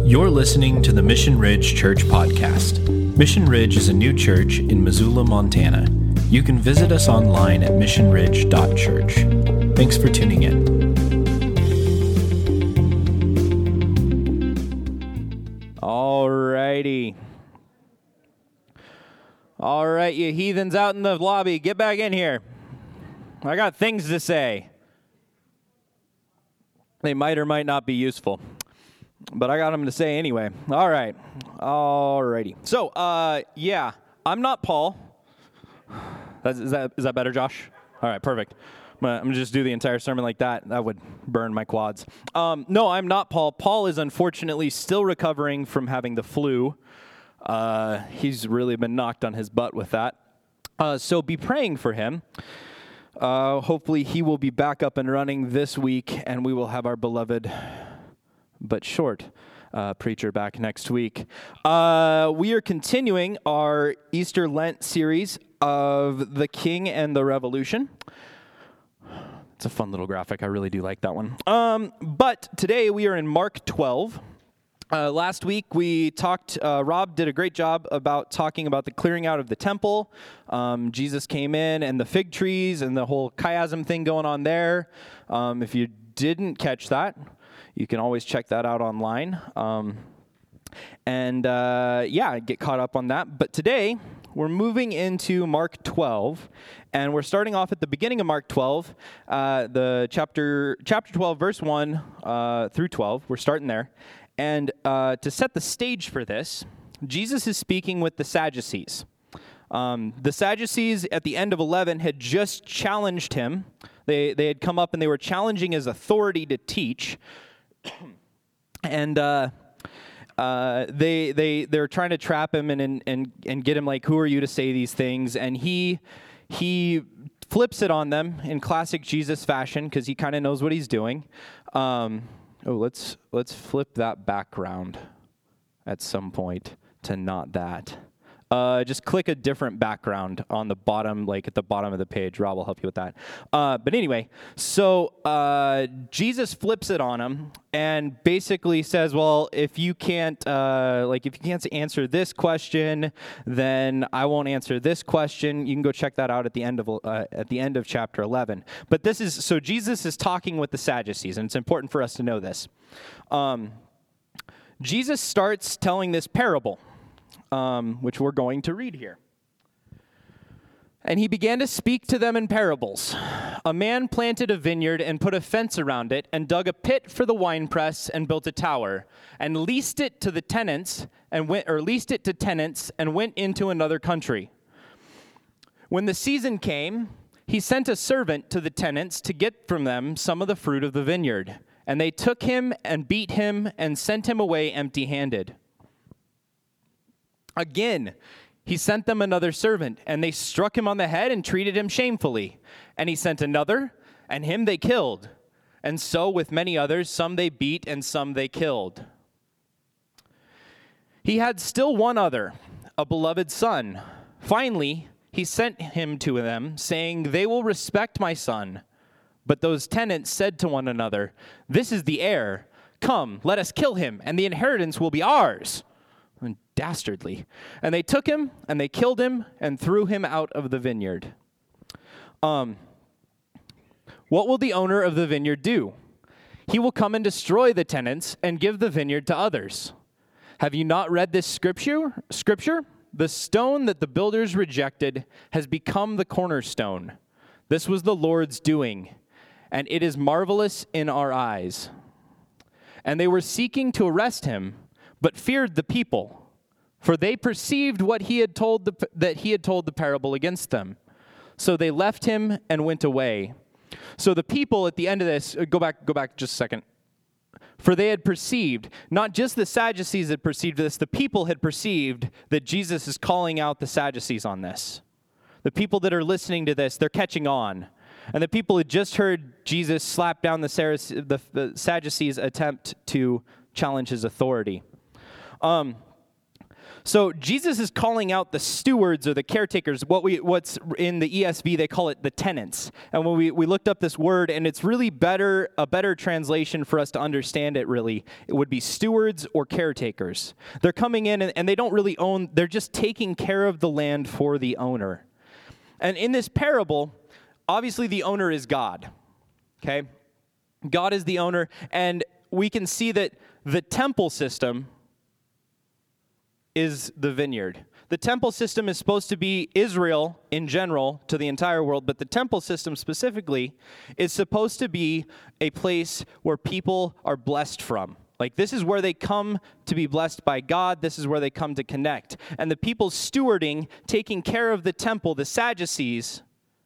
You're listening to the Mission Ridge Church Podcast. Mission Ridge is a new church in Missoula, Montana. You can visit us online at missionridge.church. Thanks for tuning in. Alrighty. All right, you heathens out in the lobby, get back in here. I got things to say. They might or might not be useful, but I got them to say anyway. All right. Alrighty. So, I'm not Paul. Is that better, Josh? All right, perfect. I'm going to just do the entire sermon like that. That would burn my quads. No, I'm not Paul. Paul is unfortunately still recovering from having the flu. He's really been knocked on his butt with that. So be praying for him. Hopefully he will be back up and running this week, and we will have our beloved but short preacher back next week. We are continuing our Easter Lent series of The King and the Revolution. It's a fun little graphic. I really do like that one. But today we are in Mark 12. Last week we talked, Rob did a great job about talking about the clearing out of the temple. Jesus came in and the fig trees and the whole chiasm thing going on there. If you didn't catch that, you can always check that out online. Get caught up on that. But today we're moving into Mark 12, and we're starting off at the beginning of Mark 12, the chapter 12, verse 1 through 12. We're starting there. And to set the stage for this, Jesus is speaking with the Sadducees. The Sadducees at the end of 11 had just challenged him. They had come up and they were challenging his authority to teach. And they're trying to trap him and get him like, who are you to say these things? And he flips it on them in classic Jesus fashion because he kind of knows what he's doing. Let's flip that background at some point to not that. Just click a different background on the bottom, like at the bottom of the page. Rob will help you with that. But anyway, so Jesus flips it on him and basically says, well, if you can't answer this question, then I won't answer this question. You can go check that out at the end of chapter 11. But Jesus is talking with the Sadducees, and it's important for us to know this. Jesus starts telling this parable, which we're going to read here. And he began to speak to them in parables. A man planted a vineyard and put a fence around it and dug a pit for the winepress and built a tower and leased it to tenants and went into another country. When the season came, he sent a servant to the tenants to get from them some of the fruit of the vineyard. And they took him and beat him and sent him away empty-handed. Again, he sent them another servant, and they struck him on the head and treated him shamefully. And he sent another, and him they killed. And so with many others, some they beat and some they killed. He had still one other, a beloved son. Finally, he sent him to them, saying, "They will respect my son." But those tenants said to one another, "This is the heir. Come, let us kill him, and the inheritance will be ours." And dastardly. And they took him, and they killed him, and threw him out of the vineyard. What will the owner of the vineyard do? He will come and destroy the tenants and give the vineyard to others. Have you not read this scripture? The stone that the builders rejected has become the cornerstone. This was the Lord's doing, and it is marvelous in our eyes. And they were seeking to arrest him, but feared the people, for they perceived what he had told that he had told the parable against them. So they left him and went away. So the people at the end of this, go back just a second. For they had perceived, not just the Sadducees had perceived this, the people had perceived that Jesus is calling out the Sadducees on this. The people that are listening to this, they're catching on. And the people had just heard Jesus slap down the Sadducees' attempt to challenge his authority. So Jesus is calling out the stewards or the caretakers. What's in the ESV, they call it the tenants. And when we looked up this word, and it's really a better translation for us to understand it really, it would be stewards or caretakers. They're coming in and they don't really own, they're just taking care of the land for the owner. And in this parable, obviously the owner is God, okay? God is the owner, and we can see that the temple system is the vineyard. The temple system is supposed to be Israel in general to the entire world, but the temple system specifically is supposed to be a place where people are blessed from. Like, this is where they come to be blessed by God. This is where they come to connect. And the people stewarding, taking care of the temple, the Sadducees,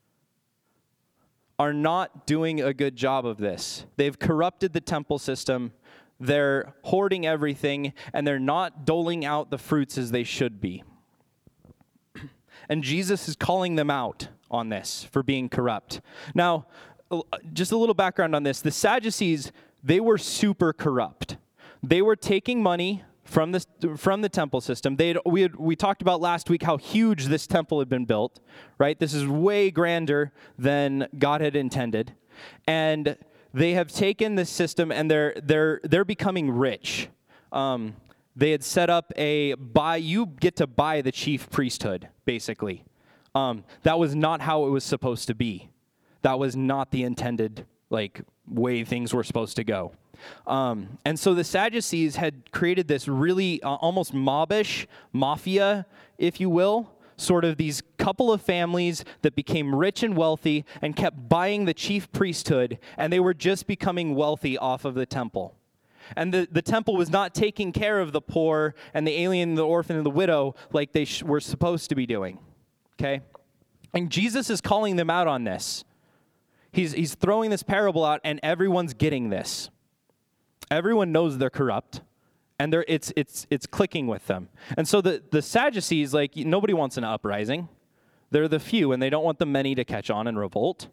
are not doing a good job of this. They've corrupted the temple system. They're hoarding everything, and they're not doling out the fruits as they should be. And Jesus is calling them out on this for being corrupt. Now, just a little background on this. The Sadducees, they were super corrupt. They were taking money from the temple system. We talked about last week how huge this temple had been built, right? This is way grander than God had intended. And they have taken this system and they're becoming rich. They had set up you get to buy the chief priesthood, basically. That was not how it was supposed to be. That was not the intended way things were supposed to go. And so the Sadducees had created this really almost mobbish mafia, if you will, sort of these couple of families that became rich and wealthy and kept buying the chief priesthood, and they were just becoming wealthy off of the temple. And the temple was not taking care of the poor and the alien, the orphan, and the widow like they were supposed to be doing, okay? And Jesus is calling them out on this. He's throwing this parable out, and everyone's getting this. Everyone knows they're corrupt. And it's clicking with them. And so the Sadducees, nobody wants an uprising. They're the few, and they don't want the many to catch on and revolt.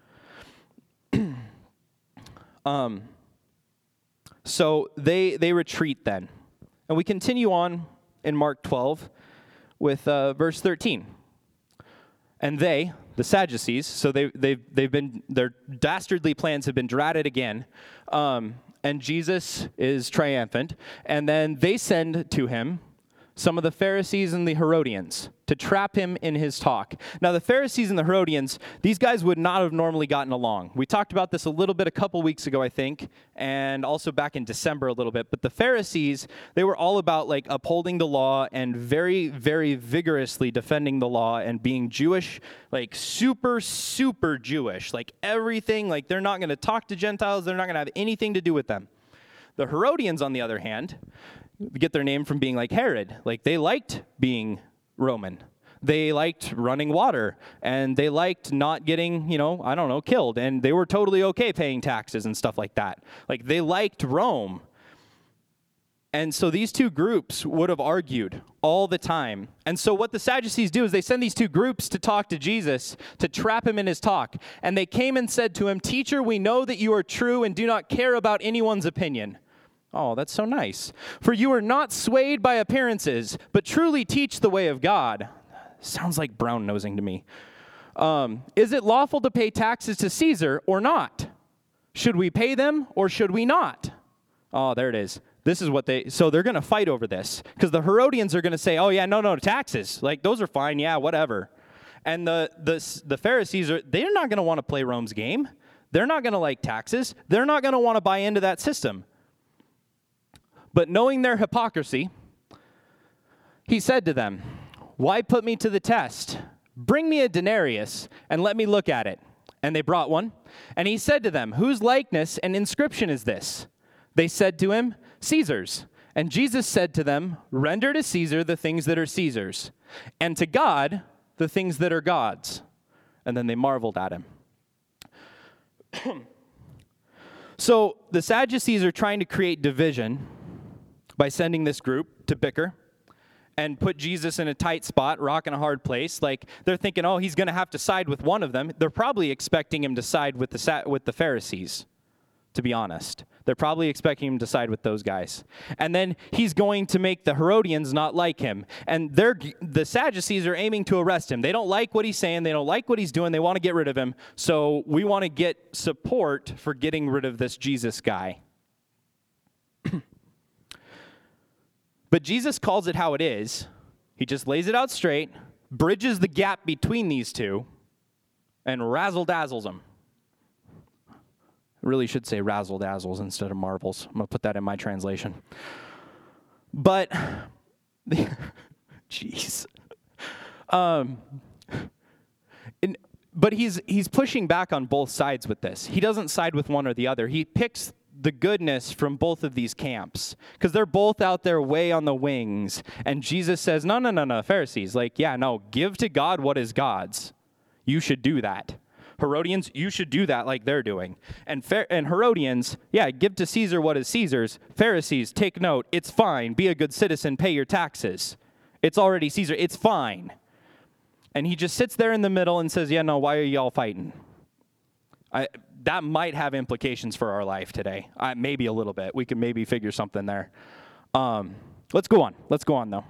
So they retreat then. And we continue on in Mark 12 with verse 13. And the Sadducees, so their dastardly plans have been dratted again. And Jesus is triumphant. And then they send to him some of the Pharisees and the Herodians to trap him in his talk. Now, the Pharisees and the Herodians, these guys would not have normally gotten along. We talked about this a little bit a couple weeks ago, I think, and also back in December a little bit. But the Pharisees, they were all about upholding the law and very, very vigorously defending the law and being Jewish, super, super Jewish. Everything, they're not going to talk to Gentiles. They're not going to have anything to do with them. The Herodians, on the other hand, get their name from being like Herod. They liked being Roman. They liked running water, and they liked not getting, killed. And they were totally okay paying taxes and stuff like that. They liked Rome. And so these two groups would have argued all the time. And so what the Sadducees do is they send these two groups to talk to Jesus, to trap him in his talk. And they came and said to him, "Teacher, we know that you are true and do not care about anyone's opinion." Oh, that's so nice. "For you are not swayed by appearances, but truly teach the way of God." Sounds like brown-nosing to me. "Is it lawful to pay taxes to Caesar or not? Should we pay them or should we not?" Oh, there it is. This is what so they're going to fight over this. Because the Herodians are going to say, "Oh, yeah, no, taxes. Those are fine. Yeah, whatever." And the Pharisees, they're not going to want to play Rome's game. They're not going to like taxes. They're not going to want to buy into that system. But knowing their hypocrisy, he said to them, "Why put me to the test? Bring me a denarius and let me look at it." And they brought one. And he said to them, "Whose likeness and inscription is this?" They said to him, "Caesar's." And Jesus said to them, "Render to Caesar the things that are Caesar's, and to God the things that are God's." And then they marveled at him. So the Sadducees are trying to create division by sending this group to bicker and put Jesus in a tight spot, rock in a hard place. They're thinking, oh, he's going to have to side with one of them. They're probably expecting him to side with the Pharisees. to be honest. They're probably expecting him to side with those guys. And then he's going to make the Herodians not like him. And the Sadducees are aiming to arrest him. They don't like what he's saying. They don't like what he's doing. They want to get rid of him. So we want to get support for getting rid of this Jesus guy. But Jesus calls it how it is. He just lays it out straight, bridges the gap between these two, and razzle-dazzles them. I really should say razzle-dazzles instead of marvels. I'm going to put that in my translation. But, jeez. But he's pushing back on both sides with this. He doesn't side with one or the other. He picks the goodness from both of these camps because they're both out there way on the wings. And Jesus says, no, Pharisees, give to God what is God's. You should do that. Herodians, you should do that like they're doing. And Herodians, give to Caesar what is Caesar's. Pharisees, take note. It's fine. Be a good citizen. Pay your taxes. It's already Caesar. It's fine. And he just sits there in the middle and says, why are y'all fighting? That might have implications for our life today. Maybe a little bit. We can maybe figure something there. Let's go on, though.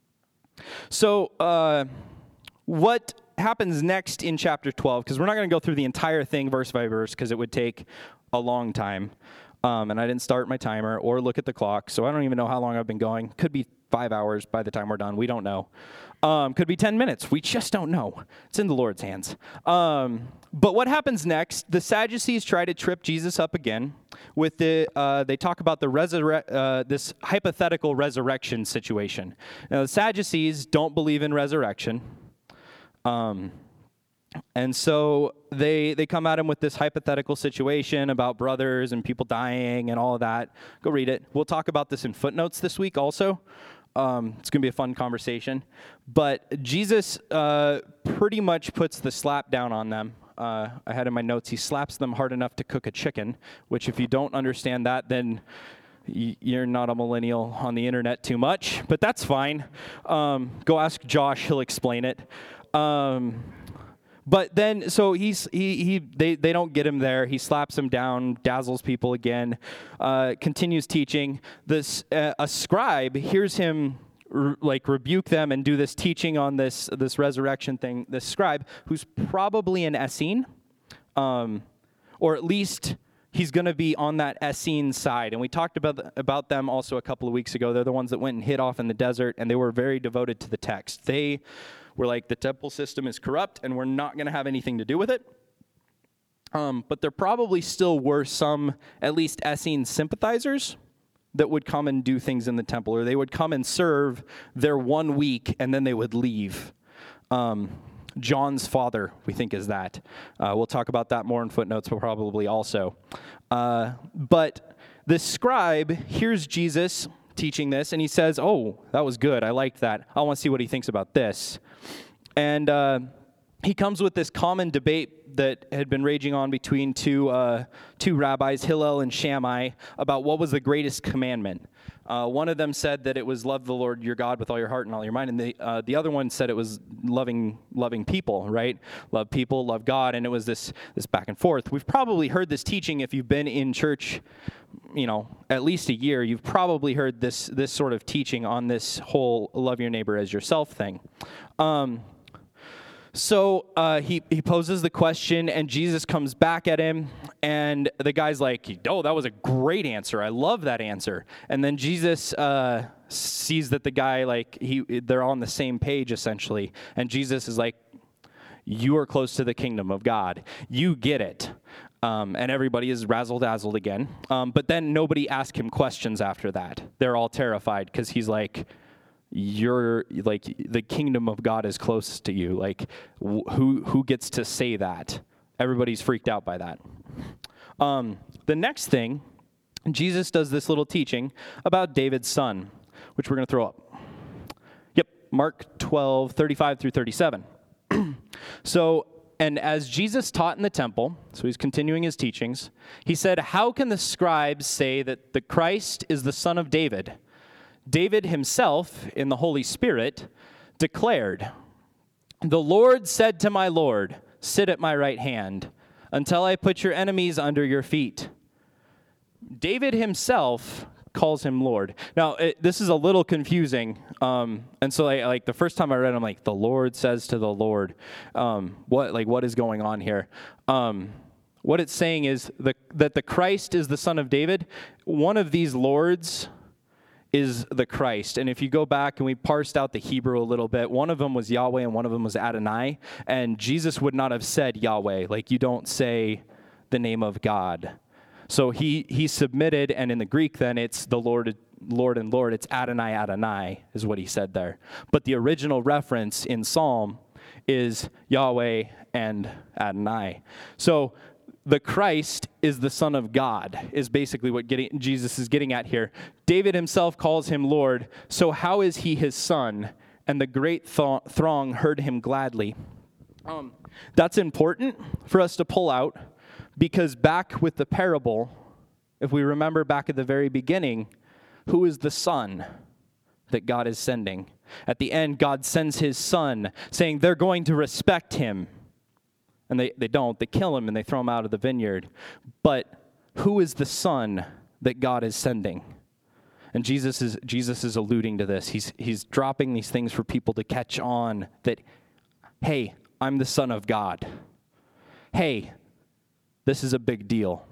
So what happens next in chapter 12, because we're not going to go through the entire thing verse by verse because it would take a long time. And I didn't start my timer or look at the clock, so I don't even know how long I've been going. Could be 5 hours by the time we're done. We don't know. Could be 10 minutes. We just don't know. It's in the Lord's hands. But what happens next? The Sadducees try to trip Jesus up again with they talk about this hypothetical resurrection situation. Now, the Sadducees don't believe in resurrection. And so they come at him with this hypothetical situation about brothers and people dying and all of that. Go read it. We'll talk about this in footnotes this week also. It's going to be a fun conversation. But Jesus pretty much puts the slap down on them. I had in my notes, he slaps them hard enough to cook a chicken, which if you don't understand that, then you're not a millennial on the internet too much, but that's fine. Go ask Josh, he'll explain it. But then, so they don't get him there. He slaps him down, dazzles people again, continues teaching. A scribe hears him rebuke them and do this teaching on this resurrection thing. This scribe, who's probably an Essene, or at least he's going to be on that Essene side. And we talked about them also a couple of weeks ago. They're the ones that went and hid off in the desert, and they were very devoted to the text. They were like, the temple system is corrupt, and we're not going to have anything to do with it. But there probably still were some, at least Essene sympathizers, that would come and do things in the temple, or they would come and serve their 1 week, and then they would leave. John's father, we think, is that. We'll talk about that more in footnotes, but probably also. But the scribe hears Jesus teaching this, and he says, oh, that was good. I liked that. I want to see what he thinks about this. And he comes with this common debate that had been raging on between two rabbis, Hillel and Shammai, about what was the greatest commandment. One of them said that it was love the Lord your God with all your heart and all your mind, and the other one said it was loving people, right? Love people, love God, and it was this back and forth. We've probably heard this teaching if you've been in church, at least a year. You've probably heard this sort of teaching on this whole love your neighbor as yourself thing. So he poses the question, and Jesus comes back at him, and the guy's like, oh, that was a great answer. I love that answer. And then Jesus sees that the guy, they're on the same page, essentially. And Jesus is like, you are close to the kingdom of God. You get it. And everybody is razzle-dazzled again. But then nobody asks him questions after that. They're all terrified because he's like, you're like, the kingdom of God is closest to you. Like, who gets to say that? Everybody's freaked out by that. The next thing, Jesus does this little teaching about David's son, which we're going to throw up. Yep, Mark 12, 35 through 37. So, and as Jesus taught in the temple, so he's continuing his teachings, he said, how can the scribes say that the Christ is the son of David? David himself, in the Holy Spirit, declared, the Lord said to my Lord, sit at my right hand, until I put your enemies under your feet. David himself calls him Lord. Now, this is a little confusing. And so like the first time I read it, I'm like, the Lord says to the Lord, what is going on here? What it's saying is that the Christ is the son of David. One of these lords is the Christ. And if you go back and we parsed out the Hebrew a little bit, one of them was Yahweh and one of them was Adonai. And Jesus would not have said Yahweh. Like, you don't say the name of God. So he submitted, and in the Greek then it's the Lord and Lord. It's Adonai, Adonai is what he said there. But the original reference in Psalm is Yahweh and Adonai. So the Christ is the Son of God, is basically what Jesus is getting at here. David himself calls him Lord, so how is he his son? And the great throng heard him gladly. That's important for us to pull out, because back with the parable, if we remember back at the very beginning, who is the son that God is sending? At the end, God sends his son, saying they're going to respect him. And they don't. They kill him and they throw him out of the vineyard. But who is the son that God is sending? And Jesus is alluding to this. He's dropping these things for people to catch on that, hey, I'm the Son of God. Hey, this is a big deal.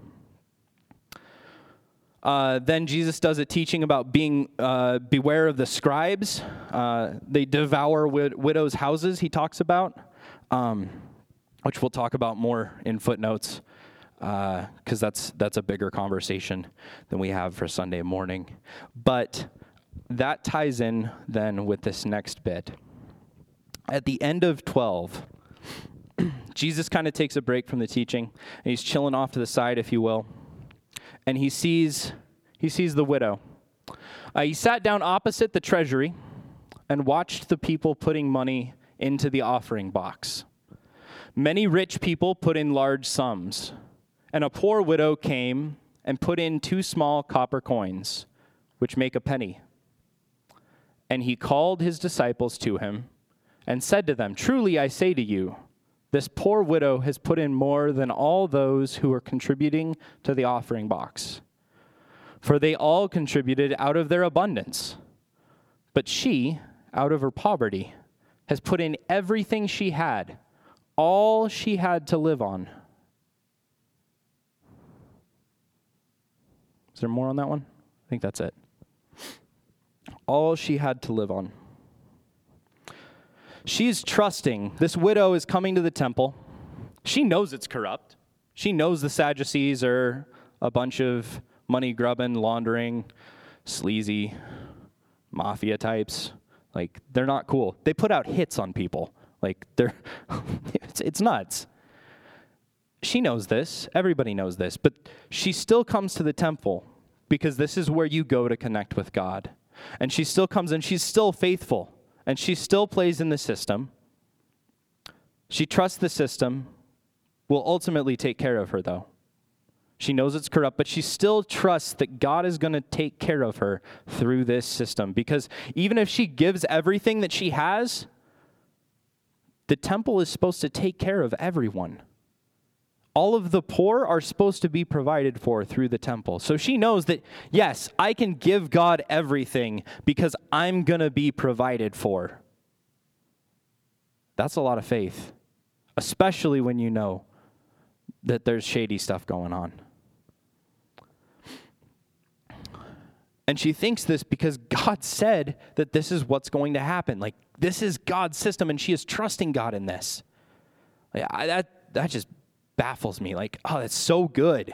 Then Jesus does a teaching about being beware of the scribes. They devour widows' houses, he talks about. Which we'll talk about more in footnotes, because that's a bigger conversation than we have for Sunday morning. But that ties in then with this next bit. At the end of 12, Jesus kind of takes a break from the teaching, and he's chilling off to the side, if you will, and he sees the widow. He sat down opposite the treasury and watched the people putting money into the offering box. Many rich people put in large sums, and a poor widow came and put in 2 small copper coins, which make a penny. And he called his disciples to him and said to them, "Truly I say to you, this poor widow has put in more than all those who are contributing to the offering box. For they all contributed out of their abundance. But she, out of her poverty, has put in everything she had, all she had to live on." Is there more on that one? I think that's it. All she had to live on. She's trusting. This widow is coming to the temple. She knows it's corrupt. She knows the Sadducees are a bunch of money-grubbing, laundering, sleazy mafia types. Like, they're not cool. They put out hits on people. Like, it's nuts. She knows this. Everybody knows this. But she still comes to the temple because this is where you go to connect with God. And she still comes and she's still faithful. And she still plays in the system. She trusts the system will ultimately take care of her, though. She knows it's corrupt, but she still trusts that God is going to take care of her through this system. Because even if she gives everything that she has, the temple is supposed to take care of everyone. All of the poor are supposed to be provided for through the temple. So she knows that, yes, I can give God everything because I'm going to be provided for. That's a lot of faith, especially when you know that there's shady stuff going on. And she thinks this because God said that this is what's going to happen. Like, this is God's system, and she is trusting God in this. Like, that just baffles me. Like, oh, that's so good.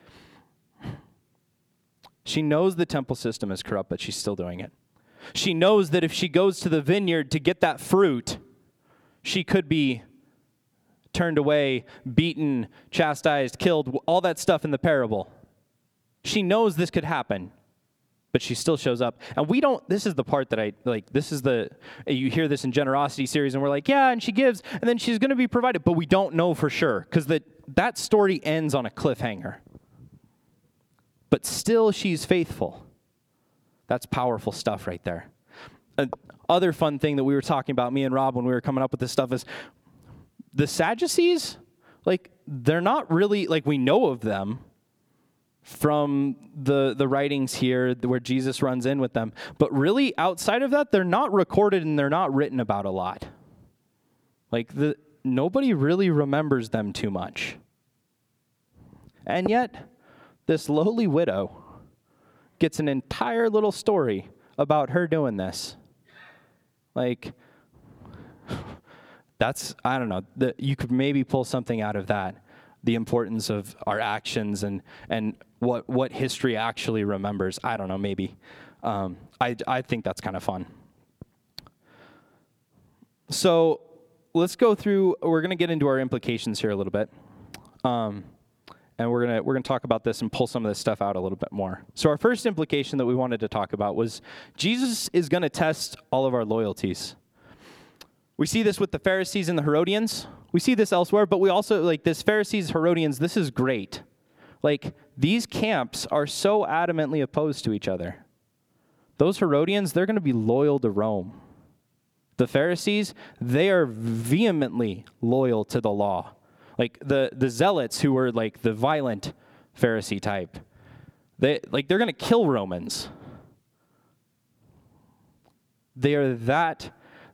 She knows the temple system is corrupt, but she's still doing it. She knows that if she goes to the vineyard to get that fruit, she could be turned away, beaten, chastised, killed, all that stuff in the parable. She knows this could happen, but she still shows up. And we don't, this is the part that I, like, this is the, you hear this in generosity series, and we're like, yeah, and she gives, and then she's going to be provided, but we don't know for sure, because that story ends on a cliffhanger. But still, she's faithful. That's powerful stuff right there. Other fun thing that we were talking about, me and Rob, when we were coming up with this stuff is, the Sadducees, like, they're not really, like, we know of them, from the writings here where Jesus runs in with them. But really, outside of that, they're not recorded and they're not written about a lot. Like, nobody really remembers them too much. And yet, this lowly widow gets an entire little story about her doing this. Like, I don't know, you could maybe pull something out of that. The importance of our actions and what history actually remembers. I don't know, maybe. I think that's kind of fun. So let's go through, we're going to get into our implications here a little bit. And we're gonna talk about this and pull some of this stuff out a little bit more. So our first implication that we wanted to talk about was Jesus is going to test all of our loyalties. We see this with the Pharisees and the Herodians. We see this elsewhere, but we also, like this Pharisees, Herodians, this is great. Like, these camps are so adamantly opposed to each other. Those Herodians, they're going to be loyal to Rome. The Pharisees, they are vehemently loyal to the law. Like the Zealots, who were like the violent Pharisee type, they're going to kill Romans. They're that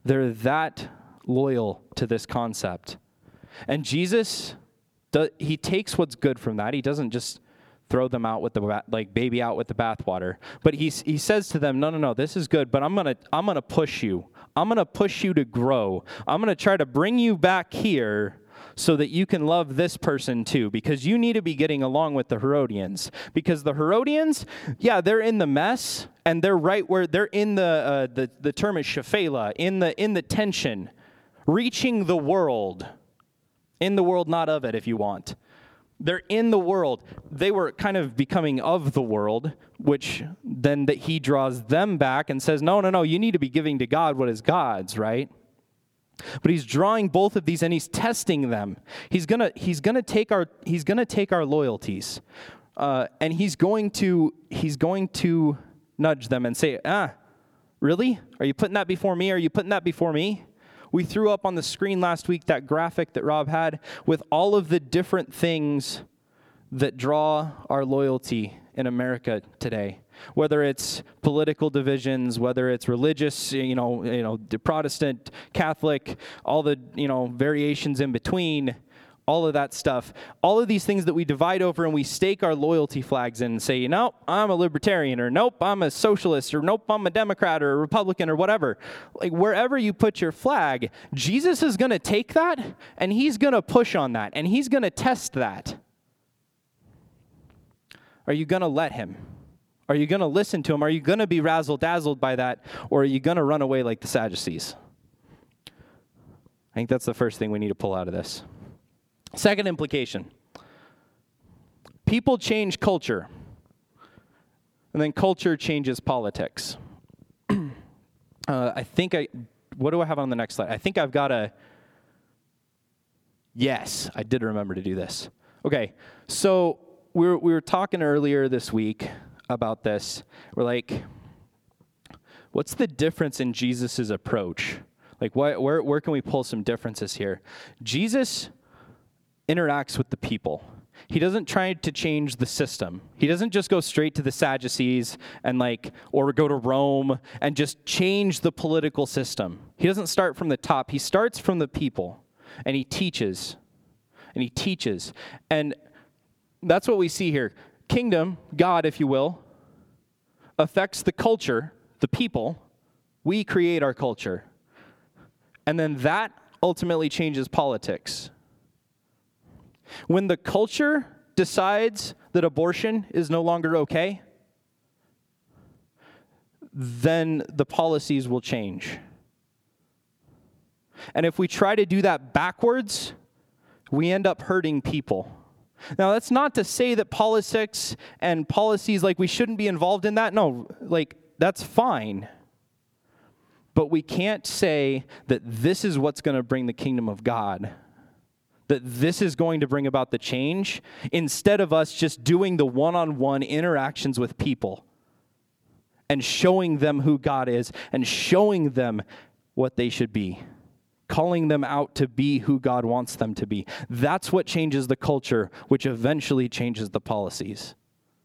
loyal to this concept. And Jesus, he takes what's good from that. He doesn't just throw them out with baby out with the bathwater. But he says to them, no, this is good, but I'm gonna push you. I'm gonna push you to grow. I'm gonna try to bring you back here so that you can love this person too, because you need to be getting along with the Herodians. Because the Herodians, yeah, they're in the mess, and they're right where they're in the term is shephelah, in the tension, reaching the world, in the world, not of it, if you want. They're in the world. They were kind of becoming of the world, which then that he draws them back and says, no, you need to be giving to God what is God's, right? But he's drawing both of these and he's testing them. He's gonna take our loyalties, and he's going to nudge them and say, really? Are you putting that before me? Are you putting that before me? We threw up on the screen last week that graphic that Rob had with all of the different things that draw our loyalty in America today. Whether it's political divisions, whether it's religious, the Protestant, Catholic, all the, variations in between, all of that stuff. All of these things that we divide over and we stake our loyalty flags in and say, nope, I'm a libertarian, or nope, I'm a socialist, or nope, I'm a Democrat or a Republican or whatever. Like, wherever you put your flag, Jesus is going to take that and he's going to push on that and he's going to test that. Are you going to let him? Are you going to listen to him? Are you going to be razzle-dazzled by that? Or are you going to run away like the Sadducees? I think that's the first thing we need to pull out of this. Second implication. People change culture. And then culture changes politics. What do I have on the next slide? I think I've got yes, I did remember to do this. Okay, so we were talking earlier this week about this. We're like, what's the difference in Jesus' approach? Like, where can we pull some differences here? Jesus interacts with the people. He doesn't try to change the system. He doesn't just go straight to the Sadducees or go to Rome and just change the political system. He doesn't start from the top. He starts from the people, and he teaches. And that's what we see here. Kingdom, God, if you will, affects the culture, the people. We create our culture. And then that ultimately changes politics. When the culture decides that abortion is no longer okay, then the policies will change. And if we try to do that backwards, we end up hurting people. Now, that's not to say that politics and policies, we shouldn't be involved in that. No, that's fine. But we can't say that this is what's going to bring the kingdom of God, that this is going to bring about the change, instead of us just doing the one-on-one interactions with people and showing them who God is and showing them what they should be, calling them out to be who God wants them to be. That's what changes the culture, which eventually changes the policies.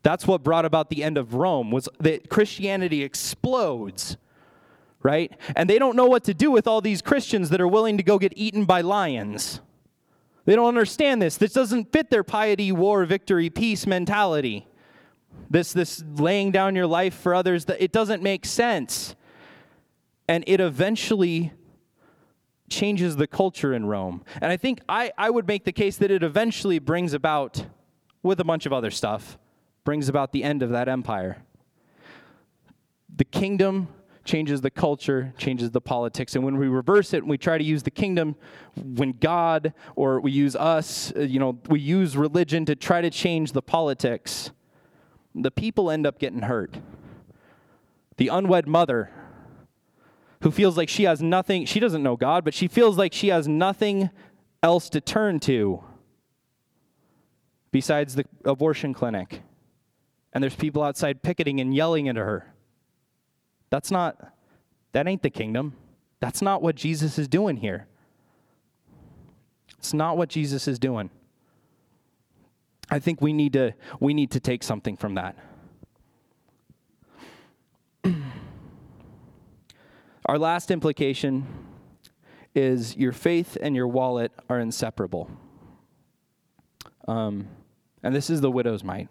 That's what brought about the end of Rome, was that Christianity explodes, right? And they don't know what to do with all these Christians that are willing to go get eaten by lions. They don't understand this. This doesn't fit their piety, war, victory, peace mentality. This laying down your life for others, it doesn't make sense. And it eventually changes the culture in Rome. And I think I would make the case that it eventually brings about, with a bunch of other stuff, brings about the end of that empire. The kingdom changes the culture, changes the politics. And when we reverse it and we try to use the kingdom, when God, or we use us, we use religion to try to change the politics, the people end up getting hurt. The unwed mother who feels like she has nothing, she doesn't know God, but she feels like she has nothing else to turn to besides the abortion clinic. And there's people outside picketing and yelling at her. That ain't the kingdom. That's not what Jesus is doing here. It's not what Jesus is doing. I think we need to take something from that. Our last implication is your faith and your wallet are inseparable. And this is the widow's mite.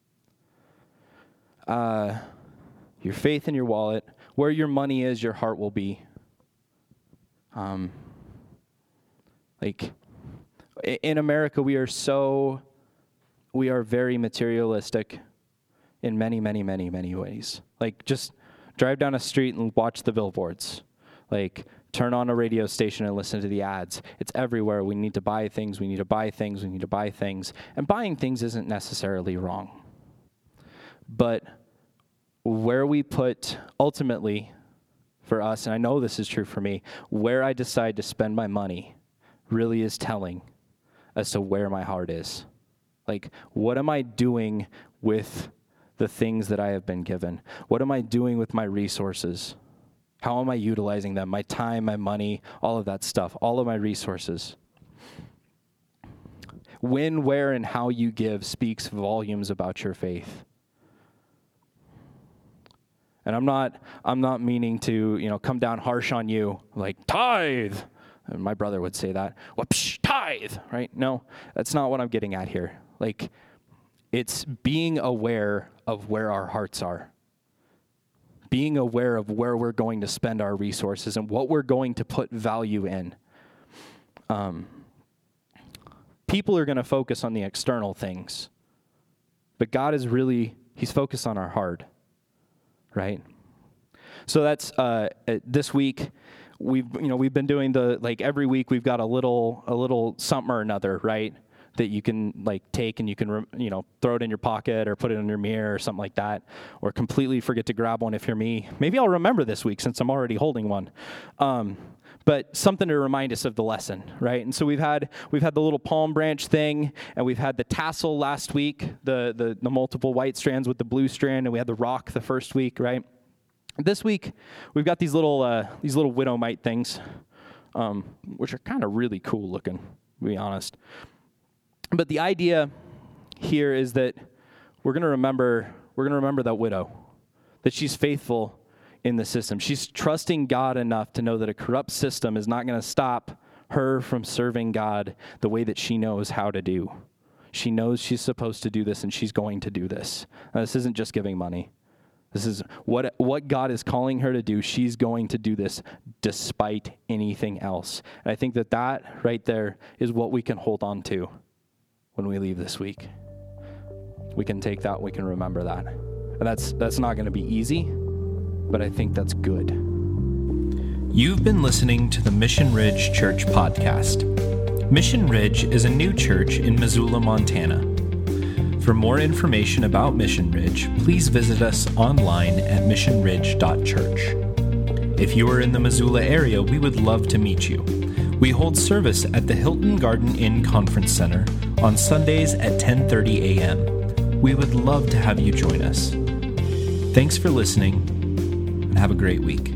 Your faith and your wallet, where your money is, your heart will be. In America, we are very materialistic in many, many, many, many ways. Like, just drive down a street and watch the billboards. Like, turn on a radio station and listen to the ads. It's everywhere. We need to buy things. We need to buy things. We need to buy things. And buying things isn't necessarily wrong. But where we put, ultimately, for us, and I know this is true for me, where I decide to spend my money really is telling as to where my heart is. Like, what am I doing with the things that I have been given? What am I doing with my resources? How am I utilizing them? My time, my money, all of that stuff, all of my resources. When, where, and how you give speaks volumes about your faith. And I'm not meaning to, come down harsh on you, like, tithe. And my brother would say that. Well, tithe, right? No, that's not what I'm getting at here. Like, it's being aware of where our hearts are. Being aware of where we're going to spend our resources and what we're going to put value in. People are going to focus on the external things. But God is He's focused on our heart. Right? So that's this week. We've been doing every week we've got a little something or another, right? That you can take and you can throw it in your pocket or put it in your mirror or something like that, or completely forget to grab one if you're me. Maybe I'll remember this week since I'm already holding one. But something to remind us of the lesson, right? And so we've had the little palm branch thing, and we've had the tassel last week, the multiple white strands with the blue strand, and we had the rock the first week, right? This week we've got these little widow mite things, which are kind of really cool looking, to be honest. But the idea here is that we're going to remember that widow, that she's faithful in the system. She's trusting God enough to know that a corrupt system is not going to stop her from serving God the way that she knows how to do. She knows she's supposed to do this, and she's going to do this. Now, this isn't just giving money. This is what God is calling her to do. She's going to do this despite anything else. And I think that right there is what we can hold on to when we leave this week. We can take that, we can remember that. And that's not going to be easy, but I think that's good. You've been listening to the Mission Ridge Church podcast. Mission Ridge is a new church in Missoula, Montana. For more information about Mission Ridge, please visit us online at missionridge.church. If you are in the Missoula area, we would love to meet you. We hold service at the Hilton Garden Inn Conference Center on Sundays at 10:30 a.m. We would love to have you join us. Thanks for listening, and have a great week.